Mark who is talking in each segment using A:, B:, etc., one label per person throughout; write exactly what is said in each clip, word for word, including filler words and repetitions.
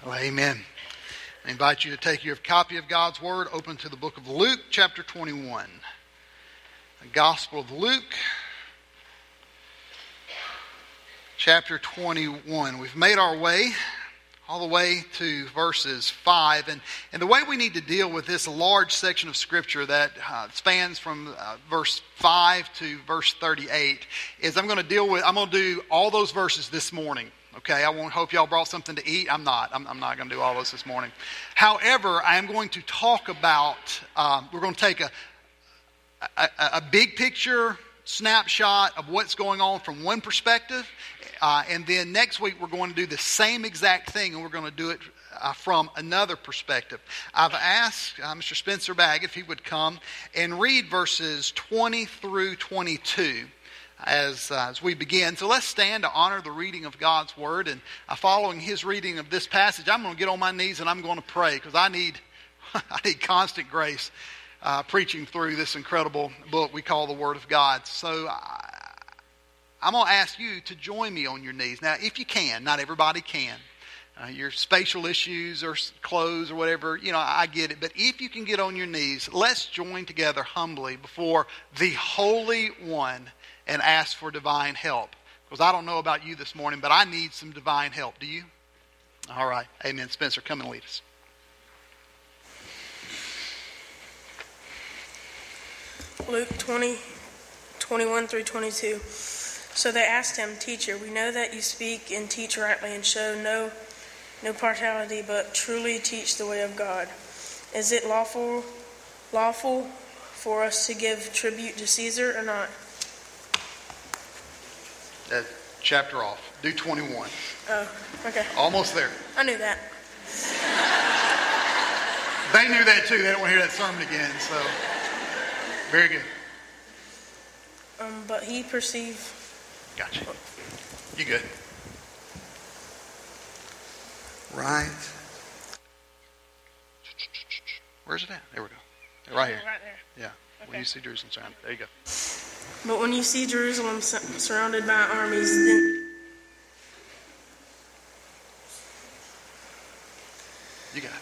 A: Well, amen. I invite you to take your copy of God's Word, open to the book of Luke, chapter twenty-one. The Gospel of Luke, chapter twenty-one. We've made our way all the way to verses five. And, and the way we need to deal with this large section of Scripture that uh, spans from uh, verse five to verse thirty-eight is I'm going to deal with, I'm going to do all those verses this morning. Okay, I won't hope y'all brought something to eat. I'm not. I'm, I'm not going to do all this this morning. However, I am going to talk about, um, we're going to take a, a, a big picture snapshot of what's going on from one perspective. Uh, and then next week we're going to do the same exact thing, and we're going to do it uh, from another perspective. I've asked uh, Mister Spencer Bagg if he would come and read verses twenty through twenty-two. As, uh, as we begin. So let's stand to honor the reading of God's Word. And uh, following his reading of this passage, I'm going to get on my knees and I'm going to pray because I need I need constant grace uh, preaching through this incredible book we call the Word of God. So I, I'm going to ask you to join me on your knees. Now, if you can, not everybody can. Uh, your spatial issues or clothes or whatever, you know, I get it. But if you can get on your knees, let's join together humbly before the Holy One and ask for divine help. Because I don't know about you this morning, but I need some divine help. Do you? All right. Amen. Spencer, come and lead us.
B: Luke twenty, twenty-one through twenty-two. So they asked him, "Teacher, we know that you speak and teach rightly and show no, no partiality, but truly teach the way of God. Is it lawful, lawful for us to give tribute to Caesar or not?"
A: That chapter off. Do twenty-one.
B: Oh, okay.
A: Almost there.
B: I knew that.
A: They knew that too. They don't want to hear that sermon again. So, very good.
B: Um, but he perceived.
A: Gotcha. You good? Right. Where's it at? There we go. Right here.
B: Right there.
A: Yeah.
B: Okay.
A: When you see Jerusalem surrounded. There you go.
B: But when you see Jerusalem surrounded by armies, then
A: you got it.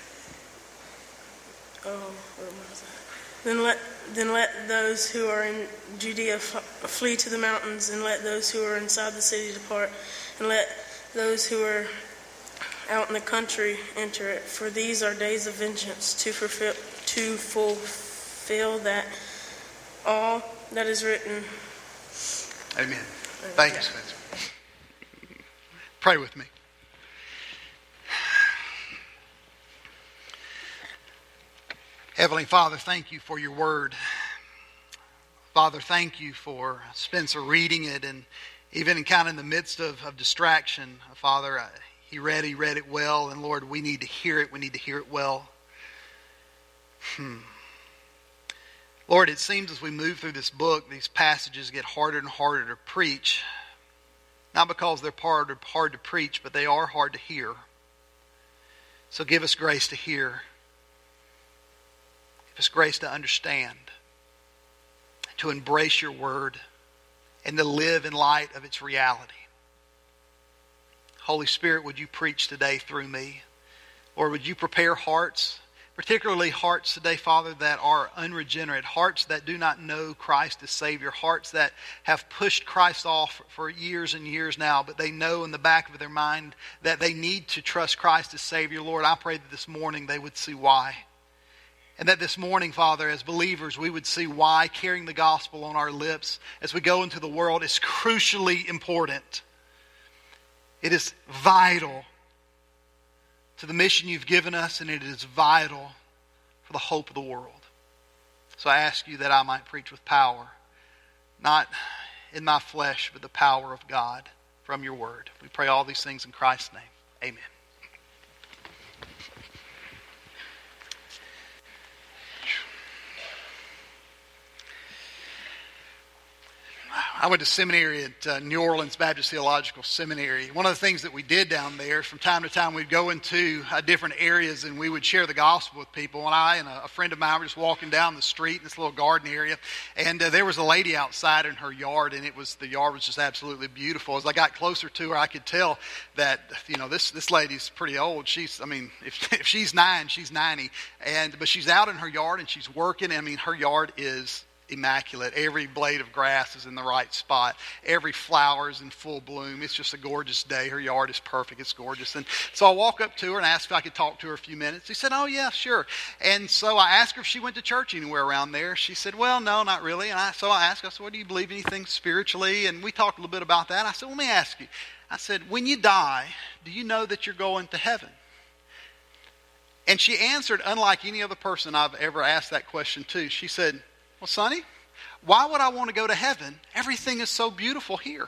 B: Oh, where was that? Then let then let those who are in Judea flee to the mountains, and let those who are inside the city depart, and let those who are out in the country enter it. For these are days of vengeance, to fulfill to fulfill that all that is written.
A: Amen. Thank you, Spencer. Pray with me. Heavenly Father, thank you for your word. Father, thank you for Spencer reading it, and even in kind of in the midst of, of distraction, Father, uh, he read, he read it well, and Lord, we need to hear it. We need to hear it well. Hmm. Lord, it seems as we move through this book, these passages get harder and harder to preach. Not because they're hard, hard to preach, but they are hard to hear. So give us grace to hear. Give us grace to understand. To embrace your word. And to live in light of its reality. Holy Spirit, would you preach today through me? Lord, would you prepare hearts? Particularly hearts today, Father, that are unregenerate, hearts that do not know Christ as Savior, hearts that have pushed Christ off for years and years now, but they know in the back of their mind that they need to trust Christ as Savior. Lord, I pray that this morning they would see why. And that this morning, Father, as believers, we would see why carrying the gospel on our lips as we go into the world is crucially important. It is vital to the mission you've given us, and it is vital for the hope of the world. So I ask you that I might preach with power, not in my flesh, but the power of God from your word. We pray all these things in Christ's name. Amen. I went to seminary at uh, New Orleans Baptist Theological Seminary. One of the things that we did down there, from time to time, we'd go into uh, different areas and we would share the gospel with people. And I and a, a friend of mine were just walking down the street in this little garden area, and uh, there was a lady outside in her yard, and it was the yard was just absolutely beautiful. As I got closer to her, I could tell that, you know, this this lady's pretty old. She's, I mean, if, if she's nine, she's ninety, and but she's out in her yard and she's working. I mean, her yard is immaculate. Every blade of grass is in the right spot. Every flower is in full bloom. It's just a gorgeous day. Her yard is perfect. It's gorgeous. And so I walk up to her and ask if I could talk to her a few minutes. She said, oh, yeah, sure. And so I asked her if she went to church anywhere around there. She said, well, no, not really. And I, so I asked her, I said, well, do you believe anything spiritually? And we talked a little bit about that. I said, well, let me ask you. I said, when you die, do you know that you're going to heaven? And she answered, unlike any other person I've ever asked that question to. She said, well, Sonny, why would I want to go to heaven? Everything is so beautiful here.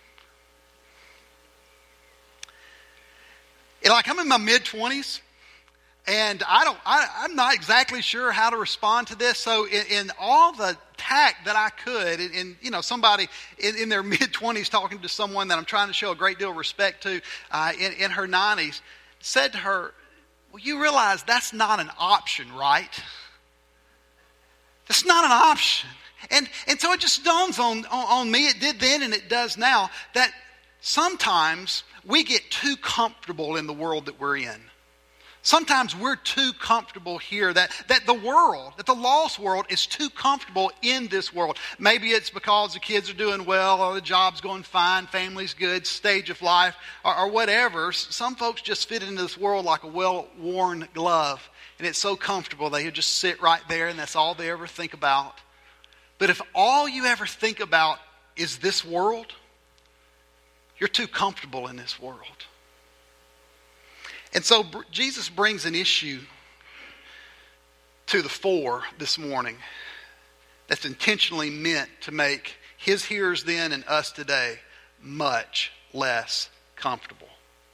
A: And like I'm in my mid-twenties, and I don't, I, I'm not exactly sure how to respond to this. So in, in all the tact that I could, in, in you know somebody in, in their mid-twenties talking to someone that I'm trying to show a great deal of respect to uh, in, in her nineties, said to her, well, you realize that's not an option, right? That's not an option. And and so it just dawns on, on, on me, it did then and it does now, that sometimes we get too comfortable in the world that we're in. Sometimes we're too comfortable here, that, that the world, that the lost world is too comfortable in this world. Maybe it's because the kids are doing well, or the job's going fine, family's good, stage of life, or, or whatever. Some folks just fit into this world like a well-worn glove. And it's so comfortable, they just sit right there and that's all they ever think about. But if all you ever think about is this world, you're too comfortable in this world. And so Jesus brings an issue to the fore this morning that's intentionally meant to make his hearers then and us today much less comfortable.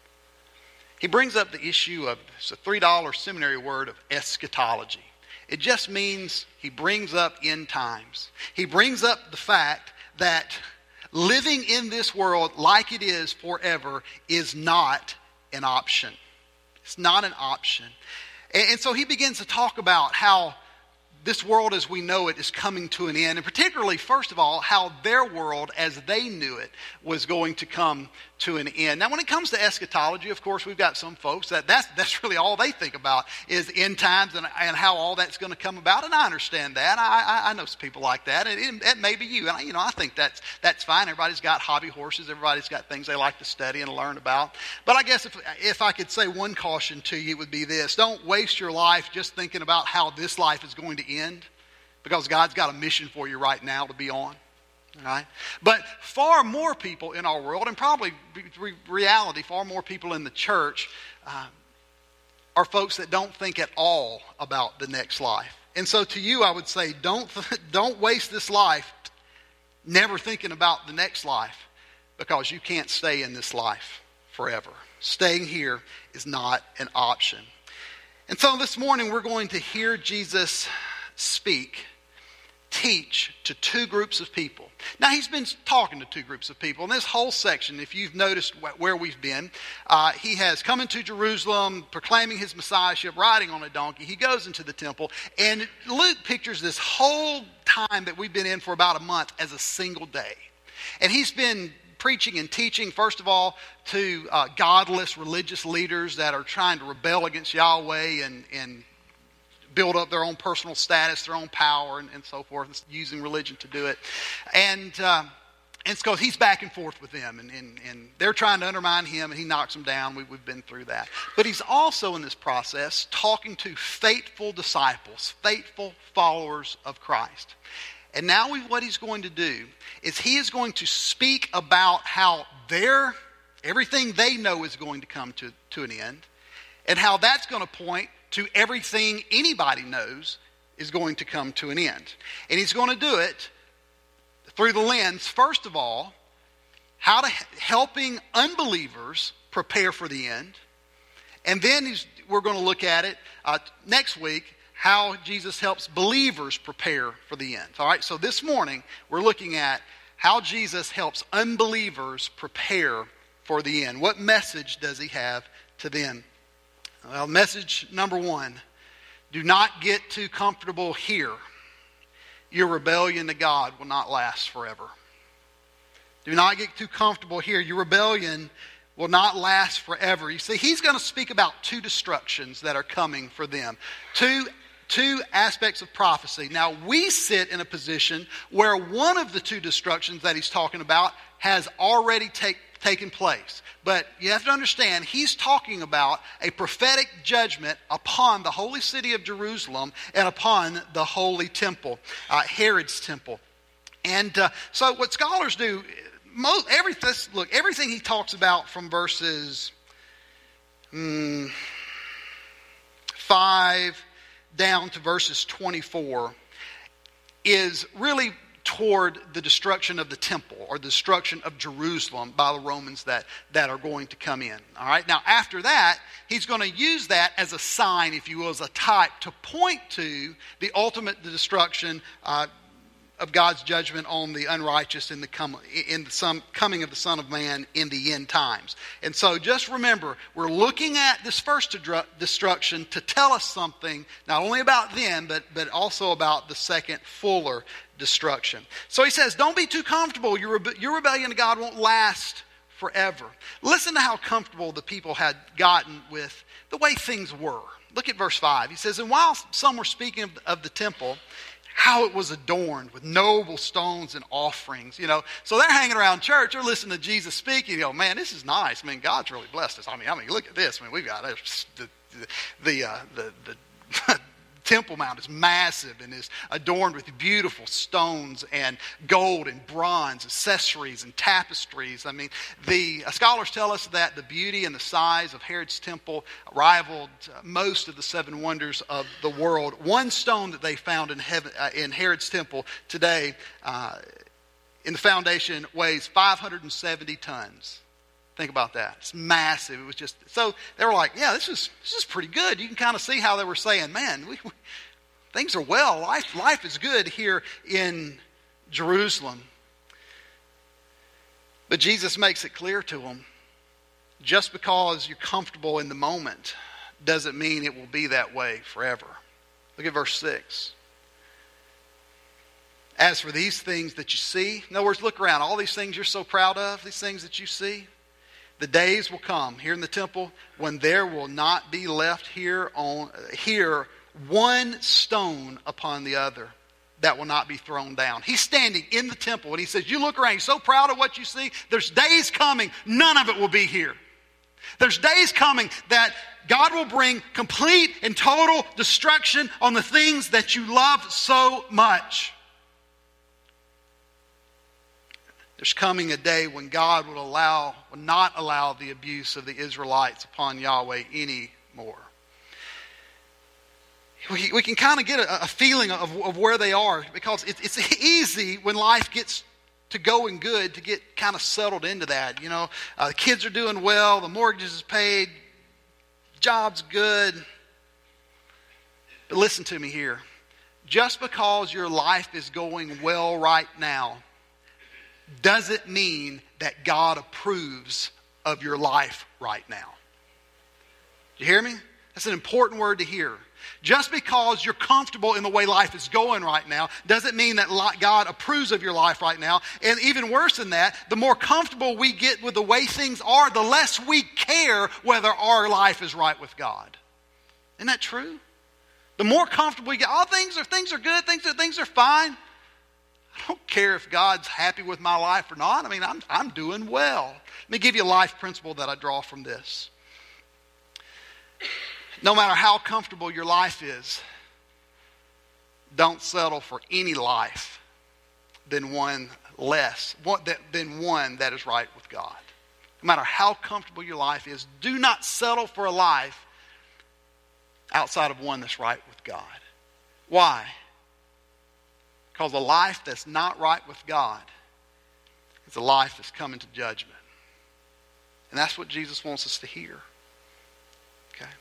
A: He brings up the issue of, it's a three dollar seminary word, of eschatology. It just means he brings up end times. He brings up the fact that living in this world like it is forever is not an option. It's not an option. And, and so he begins to talk about how this world as we know it is coming to an end. And particularly, first of all, how their world as they knew it was going to come to an end. Now, when it comes to eschatology, of course, we've got some folks that that's, that's really all they think about is end times and, and how all that's going to come about. And I understand that. I, I, I know some people like that. And it, it may be you. And I, you know, I think that's that's fine. Everybody's got hobby horses. Everybody's got things they like to study and learn about. But I guess if if I could say one caution to you, it would be this: don't waste your life just thinking about how this life is going to end, because God's got a mission for you right now to be on. Right? But far more people in our world, and probably re- reality, far more people in the church uh, are folks that don't think at all about the next life. And so to you, I would say, don't don't waste this life never thinking about the next life, because you can't stay in this life forever. Staying here is not an option. And so this morning we're going to hear Jesus speak, teach to two groups of people. Now, he's been talking to two groups of people. In this whole section, if you've noticed where we've been, uh, he has come into Jerusalem, proclaiming his messiahship, riding on a donkey. He goes into the temple, and Luke pictures this whole time that we've been in for about a month as a single day. And he's been preaching and teaching, first of all, to uh, godless religious leaders that are trying to rebel against Yahweh and, and build up their own personal status, their own power, and, and so forth, and using religion to do it. And uh, and so he's back and forth with them, and, and, and they're trying to undermine him, and he knocks them down. We, we've been through that. But he's also in this process talking to faithful disciples, faithful followers of Christ. And now we, what he's going to do is he is going to speak about how their, everything they know is going to come to, to an end, and how that's going to point to everything anybody knows is going to come to an end. And he's going to do it through the lens, first of all, how to helping unbelievers prepare for the end. And then he's, we're going to look at it uh, next week, how Jesus helps believers prepare for the end. All right, so this morning we're looking at how Jesus helps unbelievers prepare for the end. What message does he have to them? Well, message number one, do not get too comfortable here. Your rebellion to God will not last forever. Do not get too comfortable here. Your rebellion will not last forever. You see, he's going to speak about two destructions that are coming for them. Two, two aspects of prophecy. Now, we sit in a position where one of the two destructions that he's talking about has already taken taken place. But you have to understand, he's talking about a prophetic judgment upon the holy city of Jerusalem and upon the holy temple, uh, Herod's temple. And uh, so what scholars do, most, everything, look, everything he talks about from verses um, five down to verses twenty-four is really toward the destruction of the temple or the destruction of Jerusalem by the Romans that, that are going to come in. All right. Now, after that, he's going to use that as a sign, if you will, as a type to point to the ultimate destruction uh, of God's judgment on the unrighteous in the, com- in the some, coming of the Son of Man in the end times. And so just remember, we're looking at this first destruction to tell us something, not only about them, but, but also about the second fuller destruction. So he says, don't be too comfortable. Your, rebe- your rebellion to God won't last forever. Listen to how comfortable the people had gotten with the way things were. Look at verse five. He says, and while some were speaking of, of the temple, how it was adorned with noble stones and offerings, you know. So they're hanging around church, they're listening to Jesus speak, you know, man, this is nice. I mean, God's really blessed us. I mean, I mean, look at this. I mean, we've got uh, the the the, uh, the, the Temple Mount is massive and is adorned with beautiful stones and gold and bronze, accessories and tapestries. I mean, the uh, scholars tell us that the beauty and the size of Herod's temple rivaled uh, most of the seven wonders of the world. One stone that they found in, heaven, uh, in Herod's temple today uh, in the foundation weighs five hundred seventy tons. Think about that. It's massive. It was just, so they were like, yeah, this is this is pretty good. You can kind of see how they were saying, man, we, we, things are well. Life, life is good here in Jerusalem. But Jesus makes it clear to them, just because you're comfortable in the moment doesn't mean it will be that way forever. Look at verse six. As for these things that you see, in other words, look around. All these things you're so proud of, these things that you see, the days will come here in the temple when there will not be left here on here one stone upon the other that will not be thrown down. He's standing in the temple and he says, you look around, you're so proud of what you see. There's days coming, none of it will be here. There's days coming that God will bring complete and total destruction on the things that you love so much. There's coming a day when God will allow, will not allow the abuse of the Israelites upon Yahweh anymore. We, we can kind of get a, a feeling of, of where they are because it, it's easy when life gets to going good to get kind of settled into that. You know, uh, the kids are doing well, the mortgage is paid, job's good. But listen to me here. Just because your life is going well right now doesn't mean that God approves of your life right now. You hear me? That's an important word to hear. Just because you're comfortable in the way life is going right now doesn't mean that God approves of your life right now. And even worse than that, the more comfortable we get with the way things are, the less we care whether our life is right with God. Isn't that true? The more comfortable we get, oh, things are things are good, things are things are fine. I don't care if God's happy with my life or not. I mean, I'm I'm doing well. Let me give you a life principle that I draw from this. No matter how comfortable your life is, don't settle for any life than one less, than one that is right with God. No matter how comfortable your life is, do not settle for a life outside of one that's right with God. Why? Because a life that's not right with God is a life that's coming to judgment. And that's what Jesus wants us to hear. Okay?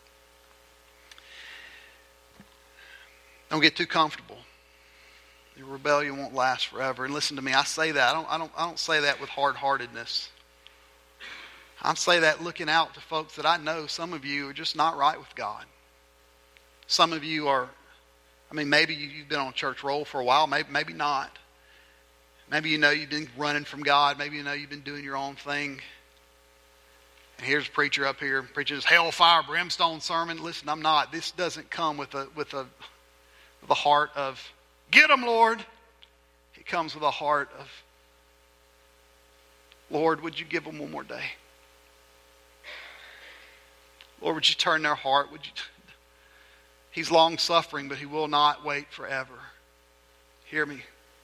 A: Don't get too comfortable. Your rebellion won't last forever. And listen to me, I say that. I don't, I don't, I don't say that with hard-heartedness. I say that looking out to folks that I know. Some of you are just not right with God. Some of you are, I mean, maybe you've been on church roll for a while. Maybe, maybe not. Maybe you know you've been running from God. Maybe you know you've been doing your own thing. And here's a preacher up here preaching this hellfire, brimstone sermon. Listen, I'm not. This doesn't come with a with a with a heart of, get them, Lord. It comes with a heart of, Lord, would you give them one more day? Lord, would you turn their heart? Would you? He's long-suffering, but he will not wait forever. Hear me.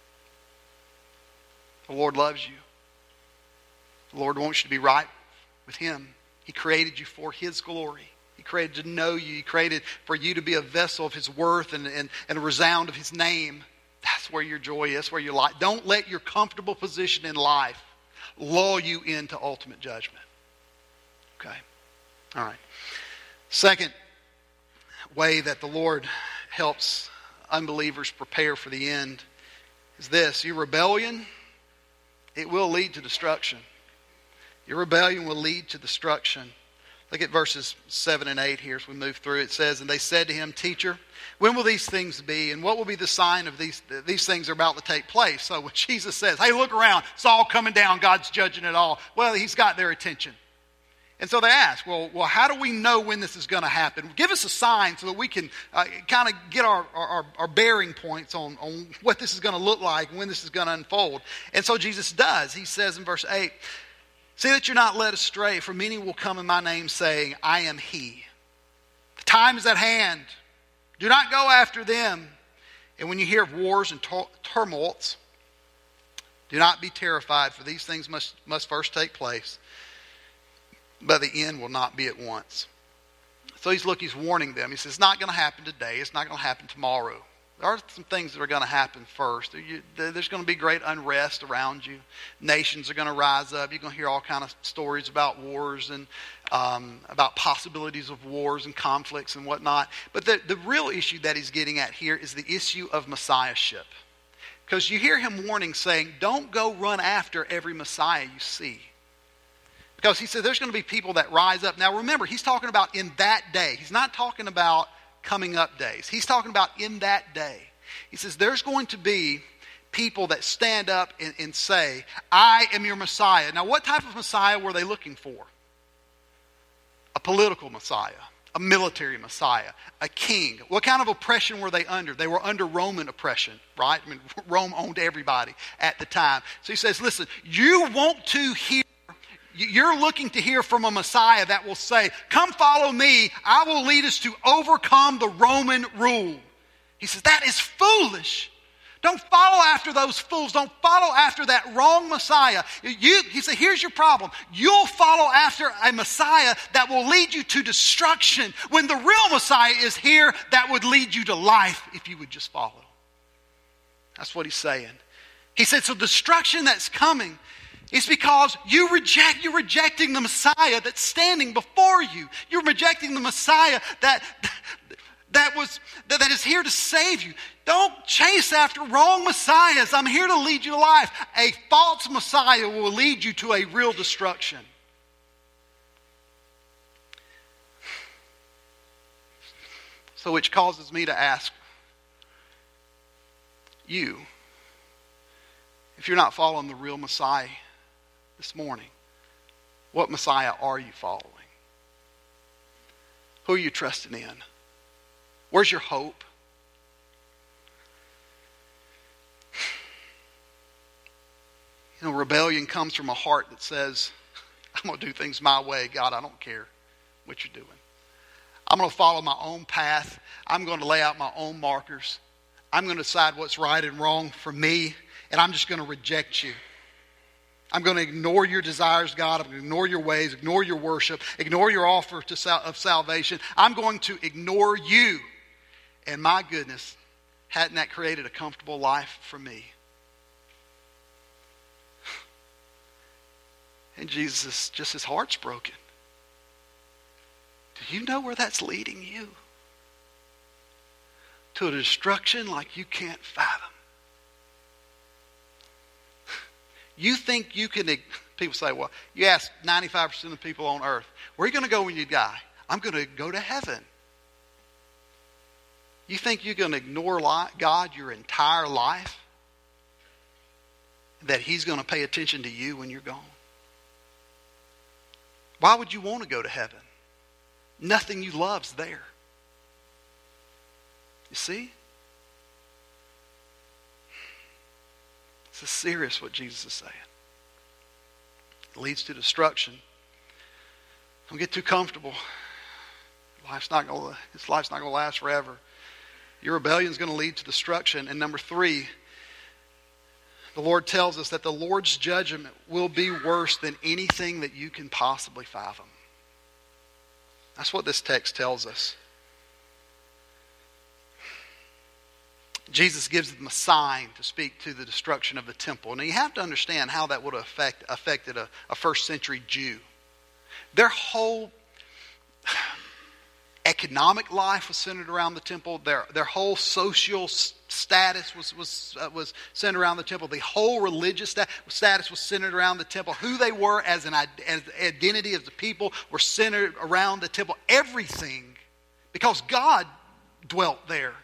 A: The Lord loves you. The Lord wants you to be right with him. He created you for his glory. He created to know you. He created for you to be a vessel of his worth and, and, and a resound of his name. That's where your joy is. That's where your life. Don't let your comfortable position in life lull you into ultimate judgment. Okay? All right. Second way that the Lord helps unbelievers prepare for the end is this. Your rebellion, it will lead to destruction. Your rebellion will lead to destruction. Look at verses seven and eight here as we move through. It says, and they said to him, Teacher, when will these things be? And what will be the sign of these these things are about to take place? So when Jesus says, hey, look around. It's all coming down. God's judging it all. Well, he's got their attention. And so they ask, well, well, how do we know when this is going to happen? Give us a sign so that we can uh, kind of get our, our, our bearing points on, on what this is going to look like and when this is going to unfold. And so Jesus does. He says in verse eight, see that you're not led astray, for many will come in my name saying, I am he. The time is at hand. Do not go after them. And when you hear of wars and tumults, do not be terrified, for these things must, must first take place. But the end will not be at once. So he's look, he's warning them. He says, it's not going to happen today. It's not going to happen tomorrow. There are some things that are going to happen first. There's going to be great unrest around you. Nations are going to rise up. You're going to hear all kinds of stories about wars and um, about possibilities of wars and conflicts and whatnot. But the, the real issue that he's getting at here is the issue of messiahship. Because you hear him warning, saying, don't go run after every Messiah you see. Because he said there's going to be people that rise up. Now remember, he's talking about in that day. He's not talking about coming up days. He's talking about in that day. He says there's going to be people that stand up and, and say, I am your Messiah. Now what type of Messiah were they looking for? A political Messiah. A military Messiah. A king. What kind of oppression were they under? They were under Roman oppression, right? I mean, Rome owned everybody at the time. So he says, listen, you want to hear You're looking to hear from a Messiah that will say, come follow me. I will lead us to overcome the Roman rule. He says, that is foolish. Don't follow after those fools. Don't follow after that wrong Messiah. You, he said, here's your problem. You'll follow after a Messiah that will lead you to destruction when the real Messiah is here that would lead you to life if you would just follow. That's what he's saying. He said, so destruction that's coming it's because you reject, you're rejecting the Messiah that's standing before you. You're rejecting the Messiah that, that, was, that, that is here to save you. Don't chase after wrong messiahs. I'm here to lead you to life. A false Messiah will lead you to a real destruction. So which causes me to ask you, if you're not following the real Messiah this morning, what Messiah are you following? Who are you trusting in? Where's your hope? You know, rebellion comes from a heart that says, I'm going to do things my way. God, I don't care what you're doing. I'm going to follow my own path. I'm going to lay out my own markers. I'm going to decide what's right and wrong for me, and I'm just going to reject you. I'm going to ignore your desires, God. I'm going to ignore your ways, ignore your worship, ignore your offer to sal- of salvation. I'm going to ignore you. And my goodness, hadn't that created a comfortable life for me? And Jesus, just his heart's broken. Do you know where that's leading you? To a destruction like you can't fathom. You think you can, people say, well, you ask ninety-five percent of the people on earth, where are you going to go when you die? I'm going to go to heaven. You think you're going to ignore God your entire life? That He's going to pay attention to you when you're gone? Why would you want to go to heaven? Nothing you love's there. You see? This is serious what Jesus is saying. It leads to destruction. Don't get too comfortable. Life's not going to, this life's not going to last forever. Your rebellion is going to lead to destruction. And number three, the Lord tells us that the Lord's judgment will be worse than anything that you can possibly fathom. That's what this text tells us. Jesus gives them a sign to speak to the destruction of the temple. Now you have to understand how that would have affect, affected a, a first century Jew. Their whole economic life was centered around the temple. Their, their whole social status was, was, uh, was centered around the temple. The whole religious sta- status was centered around the temple. Who they were as an as identity of the people were centered around the temple. Everything. Because God dwelt there.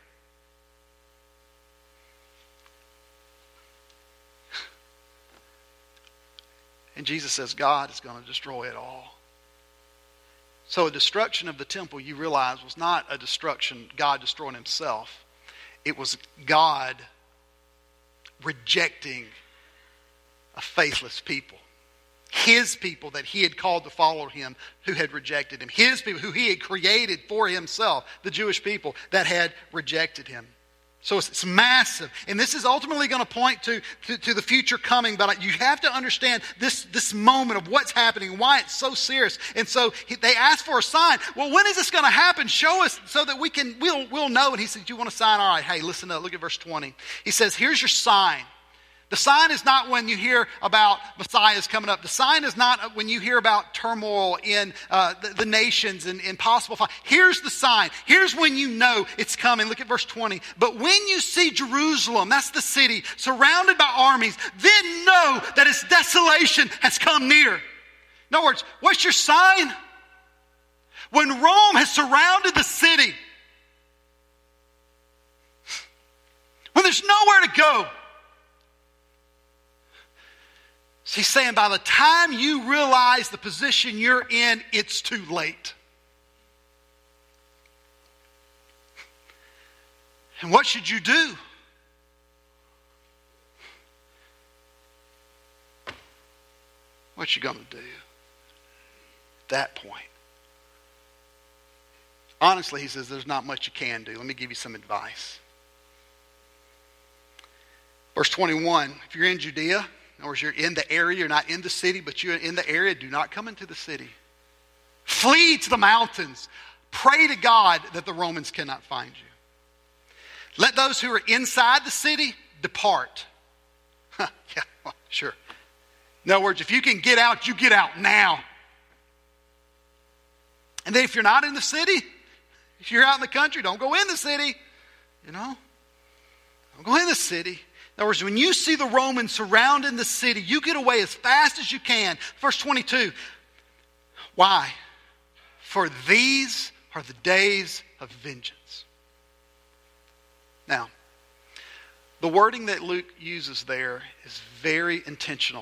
A: And Jesus says God is going to destroy it all. So a destruction of the temple, you realize, was not a destruction, God destroying Himself. It was God rejecting a faithless people. His people that He had called to follow Him who had rejected Him. His people who He had created for Himself, the Jewish people that had rejected Him. So it's, it's massive. And this is ultimately going to point to, to, to the future coming. But you have to understand this, this moment of what's happening, why it's so serious. And so he, they asked for a sign. Well, when is this going to happen? Show us so that we can, we'll, we'll know. And he said, you want a sign? All right, hey, listen up. Look at verse twenty. He says, here's your sign. The sign is not when you hear about Messiah's coming up. The sign is not when you hear about turmoil in uh, the, the nations and, and possible fire. Here's the sign. Here's when you know it's coming. Look at verse twenty. But when you see Jerusalem, that's the city, surrounded by armies, then know that its desolation has come near. In other words, what's your sign? When Rome has surrounded the city, when there's nowhere to go, he's saying by the time you realize the position you're in, it's too late. And what should you do? What you going to do at that point? Honestly, he says there's not much you can do. Let me give you some advice. Verse twenty-one, if you're in Judea, in other words, you're in the area, you're not in the city, but you're in the area, do not come into the city. Flee to the mountains. Pray to God that the Romans cannot find you. Let those who are inside the city depart. Huh, yeah, well, sure. In other words, if you can get out, you get out now. And then if you're not in the city, if you're out in the country, don't go in the city. You know? Don't go in the city. In other words, when you see the Romans surrounding the city, you get away as fast as you can. Verse twenty-two. Why? For these are the days of vengeance. Now, the wording that Luke uses there is very intentional.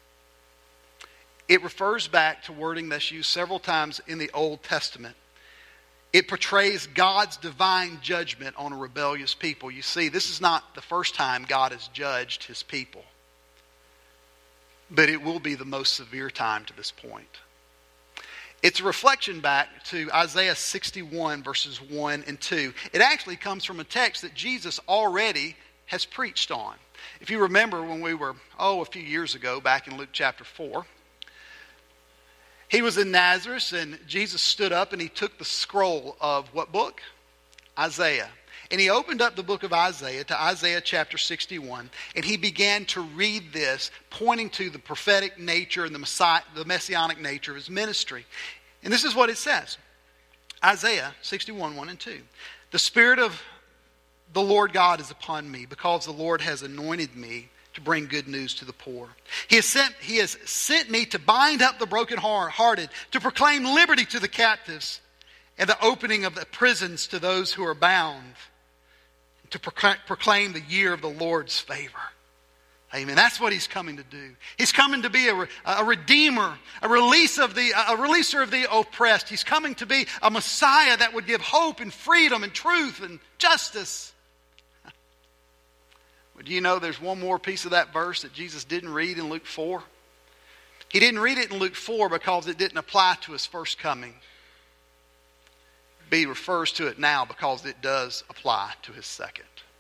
A: It refers back to wording that's used several times in the Old Testament. It portrays God's divine judgment on a rebellious people. You see, this is not the first time God has judged His people. But it will be the most severe time to this point. It's a reflection back to Isaiah sixty-one verses one and two. It actually comes from a text that Jesus already has preached on. If you remember when we were, oh, a few years ago, back in Luke chapter four, he was in Nazareth, and Jesus stood up and he took the scroll of what book? Isaiah. And he opened up the book of Isaiah to Isaiah chapter sixty-one, and he began to read this, pointing to the prophetic nature and the, Messiah, the messianic nature of his ministry. And this is what it says. Isaiah sixty-one, one and two. The Spirit of the Lord God is upon me, because the Lord has anointed me to bring good news to the poor. He has sent, he has sent me to bind up the brokenhearted, to proclaim liberty to the captives, and the opening of the prisons to those who are bound, to proclaim the year of the Lord's favor. Amen. That's what he's coming to do. He's coming to be a, a redeemer, a release of the, a releaser of the oppressed. He's coming to be a Messiah that would give hope and freedom and truth and justice. Do you know there's one more piece of that verse that Jesus didn't read in Luke four? He didn't read it in Luke four because it didn't apply to his first coming. He refers to it now because it does apply to his second.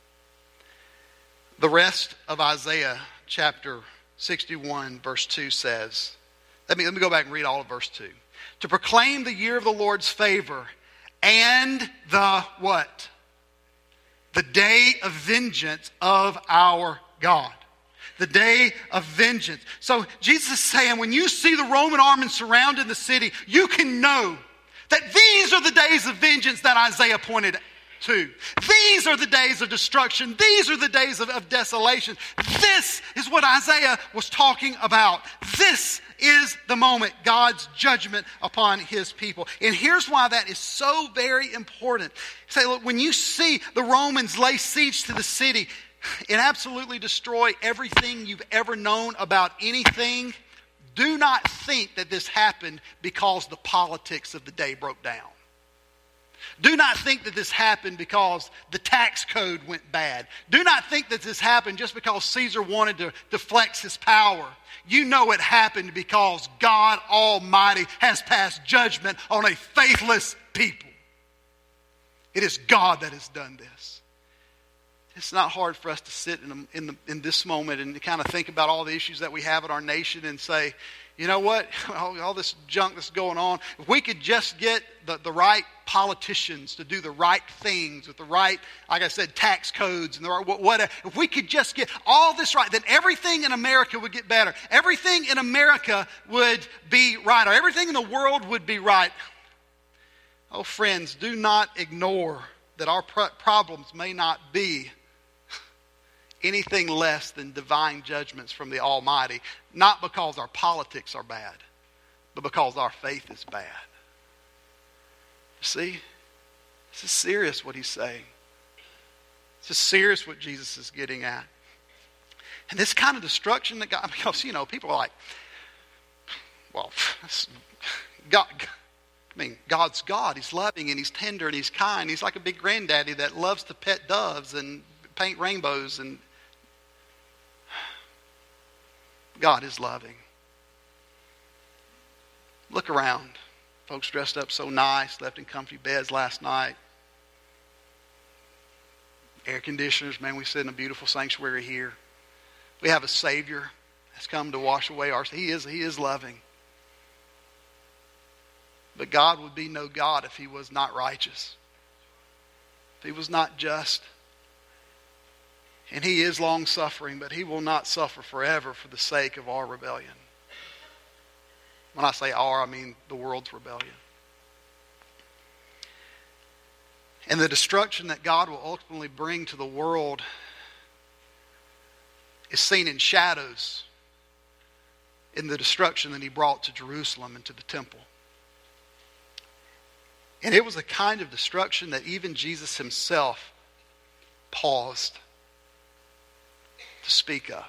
A: The rest of Isaiah chapter sixty-one verse two says, let me, let me go back and read all of verse two. To proclaim the year of the Lord's favor and the what? The day of vengeance of our God. The day of vengeance. So Jesus is saying when you see the Roman army surrounding the city, you can know that these are the days of vengeance that Isaiah pointed to. These are the days of destruction. These are the days of, of desolation. This is what Isaiah was talking about. This is the moment, God's judgment upon his people. And here's why that is so very important. Say, look, when you see the Romans lay siege to the city and absolutely destroy everything you've ever known about anything, do not think that this happened because the politics of the day broke down. Do not think that this happened because the tax code went bad. Do not think that this happened just because Caesar wanted to, to flex his power. You know it happened because God Almighty has passed judgment on a faithless people. It is God that has done this. It's not hard for us to sit in, the, in, the, in this moment and kind of think about all the issues that we have in our nation and say, you know what, all, all this junk that's going on, if we could just get the, the right politicians to do the right things with the right, like I said, tax codes and the right whatever, if we could just get all this right, then everything in America would get better. Everything in America would be right, or everything in the world would be right. Oh, friends, do not ignore that our pro- problems may not be anything less than divine judgments from the Almighty, not because our politics are bad, but because our faith is bad. See? This is serious what he's saying. This is serious what Jesus is getting at. And this kind of destruction that God, because, you know, people are like, well, God, I mean, God's God. He's loving and he's tender and he's kind. He's like a big granddaddy that loves to pet doves and paint rainbows, and God is loving. Look around. Folks dressed up so nice, left in comfy beds last night. Air conditioners, man, we sit in a beautiful sanctuary here. We have a Savior that's come to wash away our sins. He is, he is loving. But God would be no God if he was not righteous. If he was not just. And he is long-suffering, but he will not suffer forever for the sake of our rebellion. When I say our, I mean the world's rebellion. And the destruction that God will ultimately bring to the world is seen in shadows in the destruction that he brought to Jerusalem and to the temple. And it was a kind of destruction that even Jesus himself paused to speak of.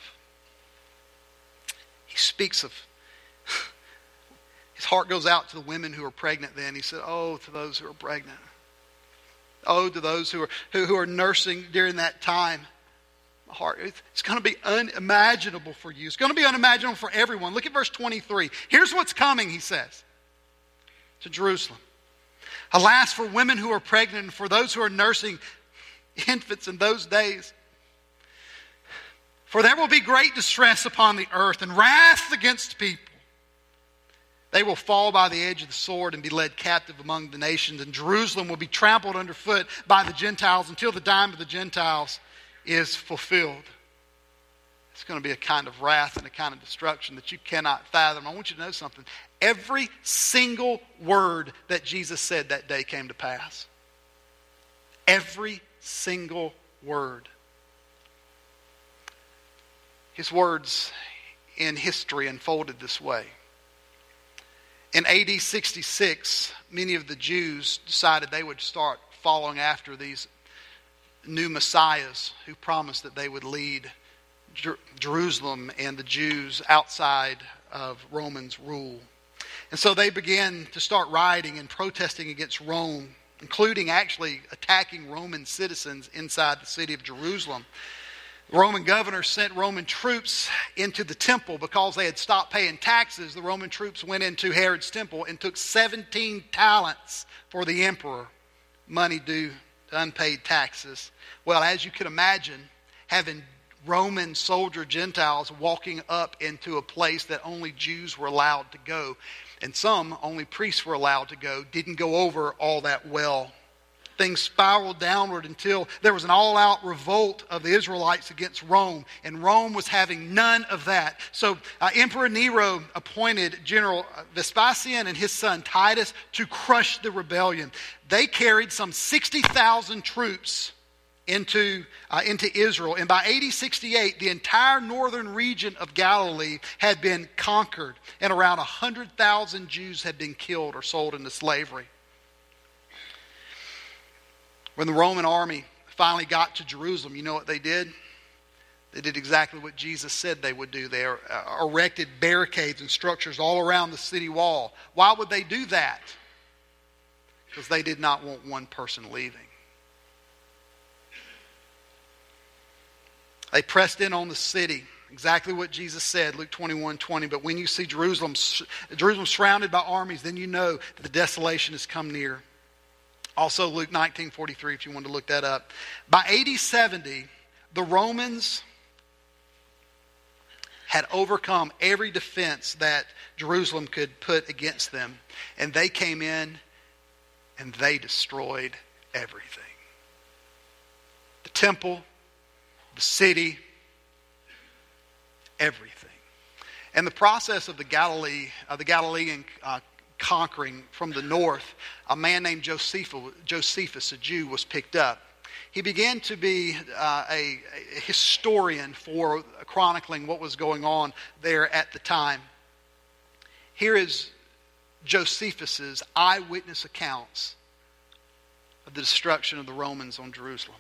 A: He speaks of, his heart goes out to the women who are pregnant then. He said, oh, to those who are pregnant. Oh, to those who are, who, who are nursing during that time. My heart, it's going to be unimaginable for you. It's going to be unimaginable for everyone. Look at verse twenty-three. Here's what's coming, he says, to Jerusalem. Alas, for women who are pregnant and for those who are nursing infants in those days. For there will be great distress upon the earth and wrath against people. They will fall by the edge of the sword and be led captive among the nations. And Jerusalem will be trampled underfoot by the Gentiles until the time of the Gentiles is fulfilled. It's going to be a kind of wrath and a kind of destruction that you cannot fathom. I want you to know something. Every single word that Jesus said that day came to pass. Every single word. his words in history unfolded this way. In A D sixty-six, many of the Jews decided they would start following after these new messiahs who promised that they would lead Jer- Jerusalem and the Jews outside of Romans' rule. And so they began to start rioting and protesting against Rome, including actually attacking Roman citizens inside the city of Jerusalem. The Roman governor sent Roman troops into the temple because they had stopped paying taxes. The Roman troops went into Herod's temple and took seventeen talents for the emperor, money due to unpaid taxes. Well, as you can imagine, having Roman soldier Gentiles walking up into a place that only Jews were allowed to go, and some only priests were allowed to go, didn't go over all that well. Things spiraled downward until there was an all-out revolt of the Israelites against Rome, and Rome was having none of that. So uh, Emperor Nero appointed General Vespasian and his son Titus to crush the rebellion. They carried some sixty thousand troops into, uh, into Israel, and by A D sixty-eight, the entire northern region of Galilee had been conquered, and around one hundred thousand Jews had been killed or sold into slavery. When the Roman army finally got to Jerusalem, you know what they did? They did exactly what Jesus said they would do. They uh, erected barricades and structures all around the city wall. Why would they do that? Because they did not want one person leaving. They pressed in on the city. Exactly what Jesus said, Luke twenty-one twenty. But when you see Jerusalem, Jerusalem surrounded by armies, then you know that the desolation has come near. Also Luke nineteen forty-three, if you want to look that up. By A D seventy, the Romans had overcome every defense that Jerusalem could put against them. And they came in and they destroyed everything. The temple, the city, everything. And the process of the Galilee, uh, the Galilean uh, conquering from the north, a man named Josephus, Josephus, a Jew, was picked up. He began to be uh, a, a historian for chronicling what was going on there at the time. Here is Josephus's eyewitness accounts of the destruction of the Romans on Jerusalem.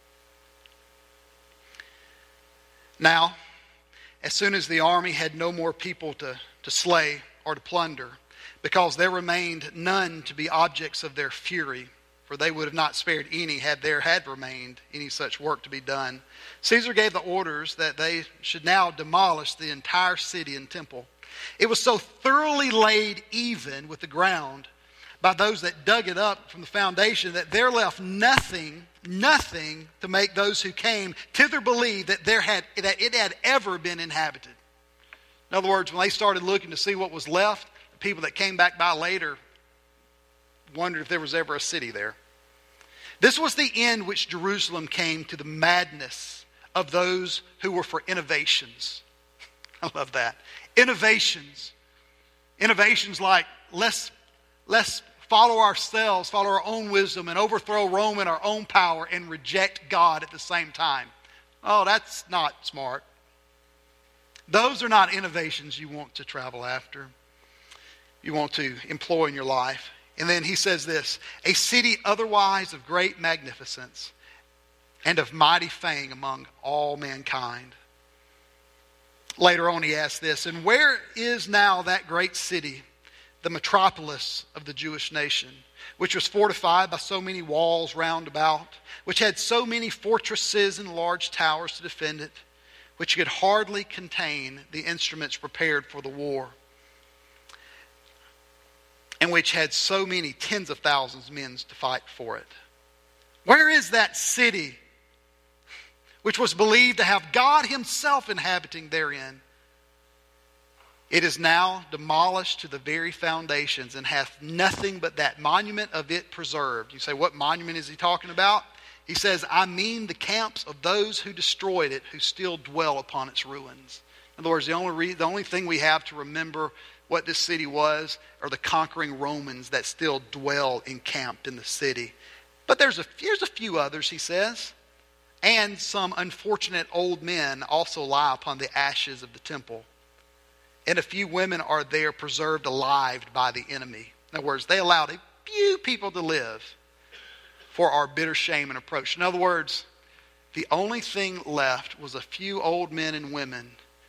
A: Now, as soon as the army had no more people to, to slay or to plunder, because there remained none to be objects of their fury, for they would have not spared any had there had remained any such work to be done, Caesar gave the orders that they should now demolish the entire city and temple. It was so thoroughly laid even with the ground by those that dug it up from the foundation that there left nothing, nothing to make those who came thither believe that there had that it had ever been inhabited. In other words, when they started looking to see what was left, the people that came back by later wondered if there was ever a city there. This was the end which Jerusalem came to the madness of those who were for innovations. I love that. Innovations. Innovations like let's, let's follow ourselves, follow our own wisdom, and overthrow Rome in our own power and reject God at the same time. Oh, that's not smart. Those are not innovations you want to travel after. You want to employ in your life. And then he says this, a city otherwise of great magnificence and of mighty fame among all mankind. Later on he asks this, and where is now that great city, the metropolis of the Jewish nation, which was fortified by so many walls round about, which had so many fortresses and large towers to defend it, which could hardly contain the instruments prepared for the war, and which had so many tens of thousands of men to fight for it. Where is that city which was believed to have God himself inhabiting therein? It is now demolished to the very foundations and hath nothing but that monument of it preserved. You say, what monument is he talking about? He says, I mean the camps of those who destroyed it, who still dwell upon its ruins. In other words, the only, re- the only thing we have to remember what this city was are the conquering Romans that still dwell encamped in the city. But there's a, here's a few others, he says. And some unfortunate old men also lie upon the ashes of the temple. And a few women are there preserved alive by the enemy. In other words, they allowed a few people to live for our bitter shame and approach. In other words, the only thing left was a few old men and women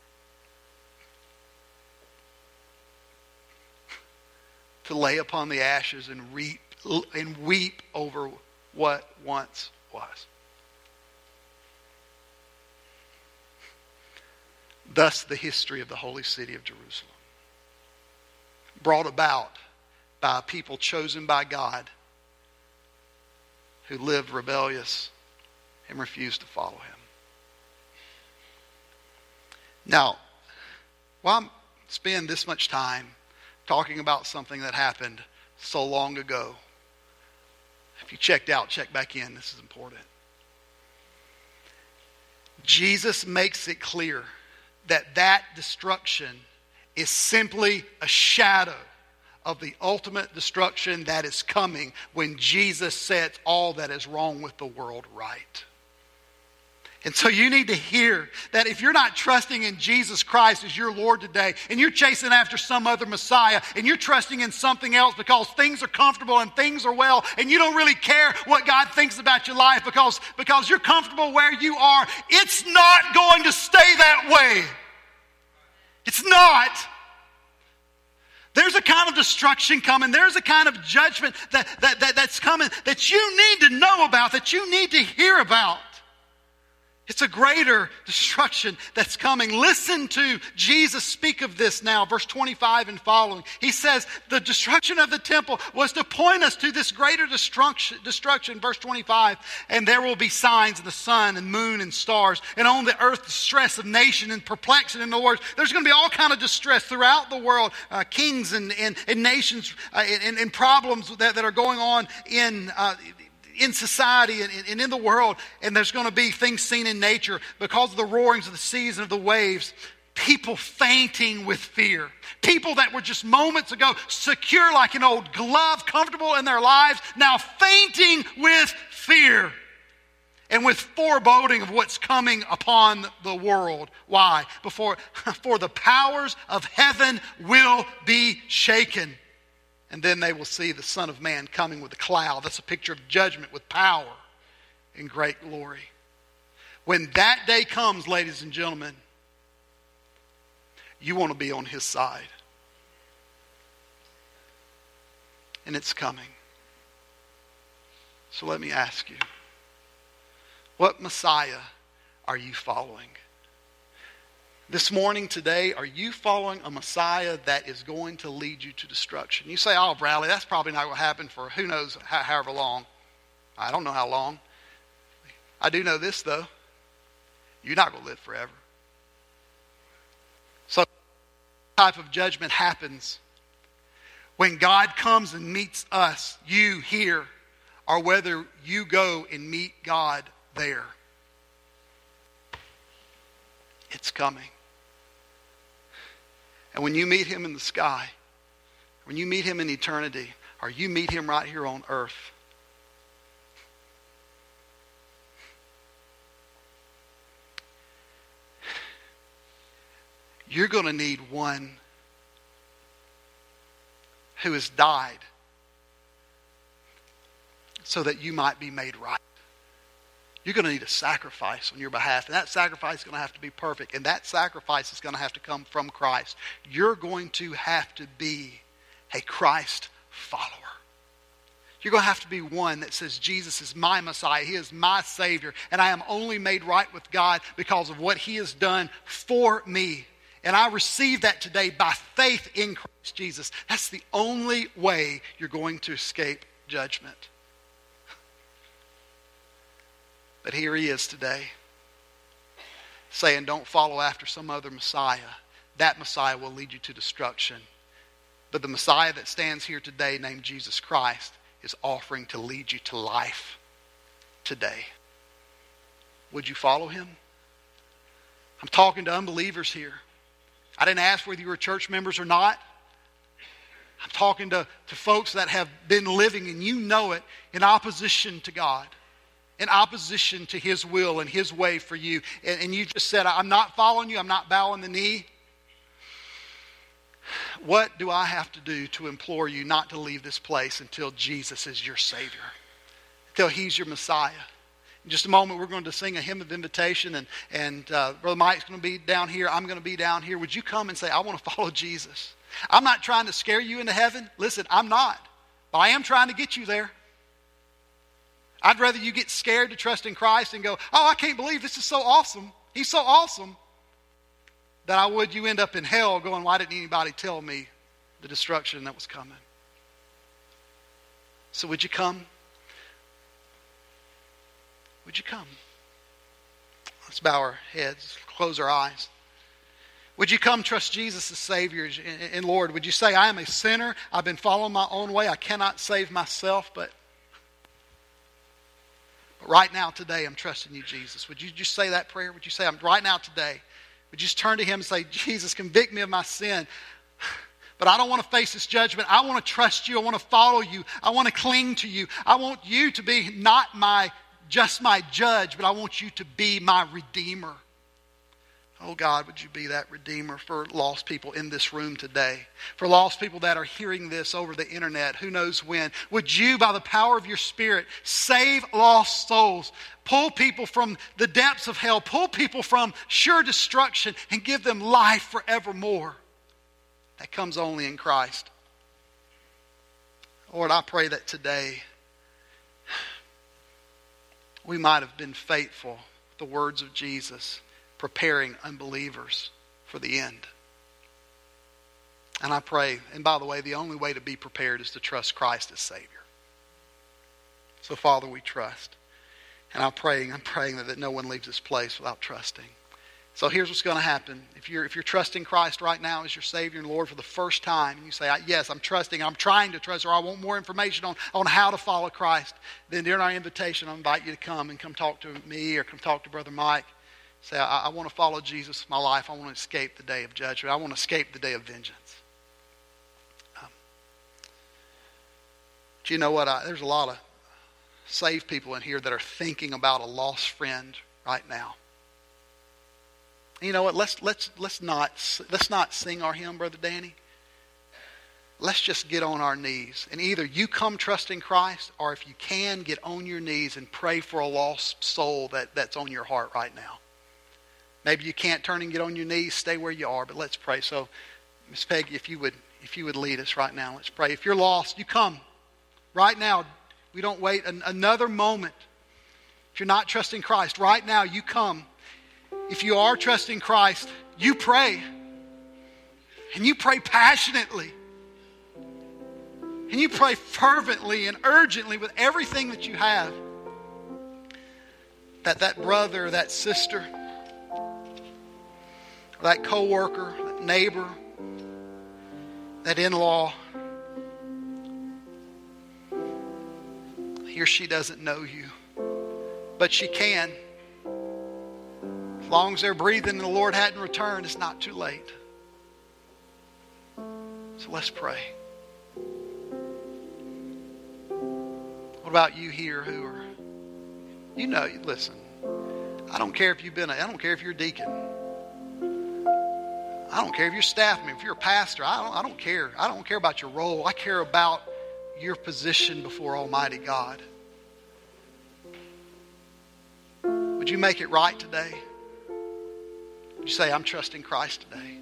A: to lay upon the ashes and reap and weep over what once was. Thus the history of the holy city of Jerusalem, brought about by a people chosen by God who lived rebellious and refused to follow him. Now, why spend this much time talking about something that happened so long ago? If you checked out, check back in. This is important. Jesus makes it clear that that destruction is simply a shadow of the ultimate destruction that is coming when Jesus sets all that is wrong with the world right. And so you need to hear that if you're not trusting in Jesus Christ as your Lord today, and you're chasing after some other Messiah, and you're trusting in something else because things are comfortable and things are well, and you don't really care what God thinks about your life because, because you're comfortable where you are, it's not going to stay that way. It's not. There's a kind of destruction coming. There's a kind of judgment that, that, that, that's coming that you need to know about, that you need to hear about. It's a greater destruction that's coming. Listen to Jesus speak of this now, verse twenty-five and following. He says the destruction of the temple was to point us to this greater destruction, destruction, verse twenty-five. And there will be signs in the sun and moon and stars, and on the earth distress of nation and perplexity. In other words, there's going to be all kind of distress throughout the world. Uh, kings and, and, and nations uh, and, and problems that, that are going on in uh, in society and, and in the world, and there's going to be things seen in nature because of the roarings of the seas and of the waves. People fainting with fear. People that were just moments ago secure like an old glove, comfortable in their lives, now fainting with fear and with foreboding of what's coming upon the world. Why? Before, for the powers of heaven will be shaken. And then they will see the Son of Man coming with a cloud. That's a picture of judgment with power and great glory. When that day comes, ladies and gentlemen, you want to be on his side. And it's coming. So let me ask you, what Messiah are you following? This morning, today, are you following a Messiah that is going to lead you to destruction? You say, oh, Bradley, that's probably not going to happen for who knows how, however long. I don't know how long. I do know this, though. You're not going to live forever. So, type of judgment happens when God comes and meets us, you here, or whether you go and meet God there. It's coming. And when you meet him in the sky, when you meet him in eternity, or you meet him right here on earth, you're going to need one who has died so that you might be made right. You're going to need a sacrifice on your behalf. And that sacrifice is going to have to be perfect. And that sacrifice is going to have to come from Christ. You're going to have to be a Christ follower. You're going to have to be one that says, Jesus is my Messiah. He is my Savior. And I am only made right with God because of what he has done for me. And I receive that today by faith in Christ Jesus. That's the only way you're going to escape judgment. But here he is today, saying don't follow after some other Messiah. That Messiah will lead you to destruction. But the Messiah that stands here today, named Jesus Christ, is offering to lead you to life today. Would you follow him? I'm talking to unbelievers here. I didn't ask whether you were church members or not. I'm talking to, to folks that have been living, and you know it, in opposition to God. in opposition to His will and His way for you, and, and you just said, I'm not following you, I'm not bowing the knee, what do I have to do to implore you not to leave this place until Jesus is your Savior, until He's your Messiah? In just a moment, we're going to sing a hymn of invitation, and, and uh, Brother Mike's going to be down here. I'm going to be down here. Would you come and say, I want to follow Jesus? I'm not trying to scare you into heaven. Listen, I'm not. But I am trying to get you there. I'd rather you get scared to trust in Christ and go, oh, I can't believe this is so awesome. He's so awesome. Than I would you end up in hell going, why didn't anybody tell me the destruction that was coming? So would you come? Would you come? Let's bow our heads, close our eyes. Would you come trust Jesus as Savior and Lord? Would you say, I am a sinner. I've been following my own way. I cannot save myself, but, but right now, today, I'm trusting you, Jesus. Would you just say that prayer? Would you say, I'm right now, today? Would you just turn to Him and say, Jesus, convict me of my sin. But I don't want to face this judgment. I want to trust you. I want to follow you. I want to cling to you. I want you to be not my just my judge, but I want you to be my Redeemer. Oh God, would you be that Redeemer for lost people in this room today? For lost people that are hearing this over the internet, who knows when. Would you, by the power of your Spirit, save lost souls, pull people from the depths of hell, pull people from sure destruction, and give them life forevermore. That comes only in Christ. Lord, I pray that today we might have been faithful with the words of Jesus, preparing unbelievers for the end. And I pray, and by the way, the only way to be prepared is to trust Christ as Savior. So Father, we trust. And I'm praying, I'm praying that, that no one leaves this place without trusting. So here's what's going to happen. If you're, if you're trusting Christ right now as your Savior and Lord for the first time, and you say, yes, I'm trusting, I'm trying to trust, or I want more information on, on how to follow Christ, then during our invitation, I invite you to come and come talk to me or come talk to Brother Mike. Say, I, I want to follow Jesus with my life. I want to escape the day of judgment. I want to escape the day of vengeance. Um, do you know what? I, there's a lot of saved people in here that are thinking about a lost friend right now. You know what? Let's let's let's not let's not sing our hymn, Brother Danny. Let's just get on our knees, and either you come trusting Christ, or if you can, get on your knees and pray for a lost soul that, that's on your heart right now. Maybe you can't turn and get on your knees. Stay where you are, but let's pray. So, Miss Peggy, if you would if you would lead us right now, let's pray. If you're lost, you come right now. We don't wait an, another moment. If you're not trusting Christ, right now you come. If you are trusting Christ, you pray. And you pray passionately. And you pray fervently and urgently with everything that you have. That that brother, that sister, that coworker, that neighbor, that in-law, he or she doesn't know you. But she can. As long as they're breathing and the Lord hadn't returned, it's not too late. So let's pray. What about you here who are, you know, listen, I don't care if you've been, a, I don't care if you're a deacon. I don't care if you're staff member, if you're a pastor. I don't, I don't care. I don't care about your role. I care about your position before Almighty God. Would you make it right today? Would you say, I'm trusting Christ today?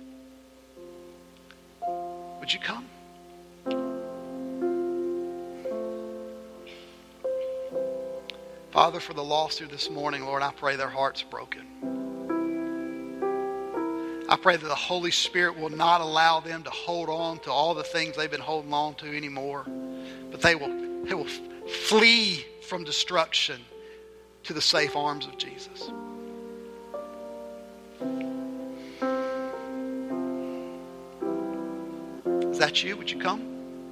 A: Would you come? Father, for the lost here this morning, Lord, I pray their hearts broken. I pray that the Holy Spirit will not allow them to hold on to all the things they've been holding on to anymore, but they will, they will flee from destruction to the safe arms of Jesus. Is that you? Would you come?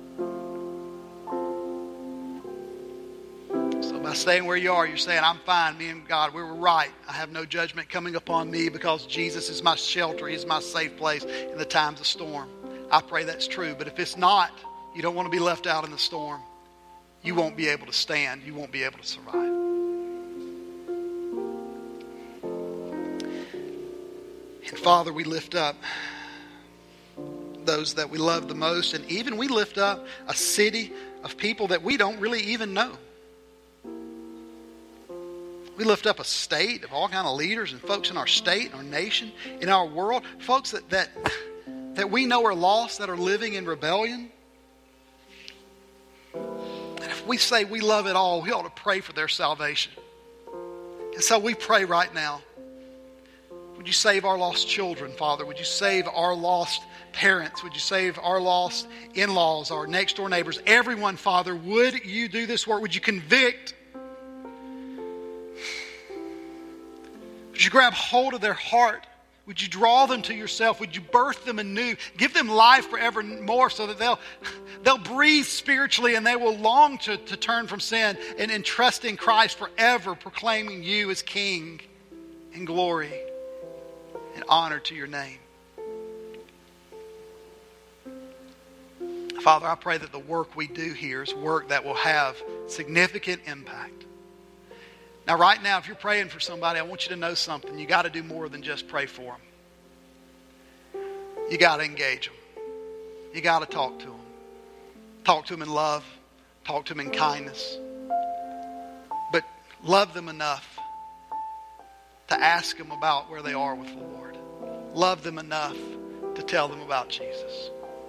A: So by staying where you are, you're saying, I'm fine. Me and God, we were right. I have no judgment coming upon me because Jesus is my shelter. He's my safe place in the times of storm. I pray that's true. But if it's not, you don't want to be left out in the storm. You won't be able to stand. You won't be able to survive. And Father, we lift up those that we love the most, and even we lift up a city of people that we don't really even know. We lift up a state of all kind of leaders and folks in our state, in our nation, in our world, folks that, that, that we know are lost, that are living in rebellion. And if we say we love it all, we ought to pray for their salvation. And so we pray right now. Would you save our lost children, Father? Would you save our lost parents? Would you save our lost in-laws, our next-door neighbors? Everyone, Father, would you do this work? Would you convict? Would you grab hold of their heart? Would you draw them to yourself? Would you birth them anew? Give them life forevermore so that they'll, they'll breathe spiritually and they will long to, to turn from sin and, and trust in Christ forever, proclaiming you as King in glory and honor to your name. Father, I pray that the work we do here is work that will have significant impact. Now, right now, if you're praying for somebody, I want you to know something. You got to do more than just pray for them. You got to engage them. You got to talk to them. Talk to them in love. Talk to them in kindness. But love them enough to ask them about where they are with the Lord. Love them enough to tell them about Jesus.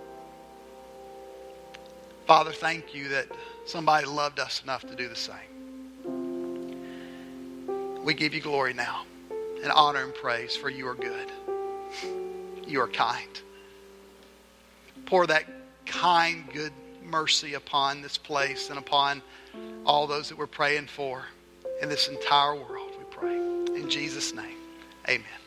A: Father, thank you that somebody loved us enough to do the same. We give you glory now and honor and praise, for you are good. You are kind. Pour that kind, good mercy upon this place and upon all those that we're praying for in this entire world, we pray. In Jesus' name, amen.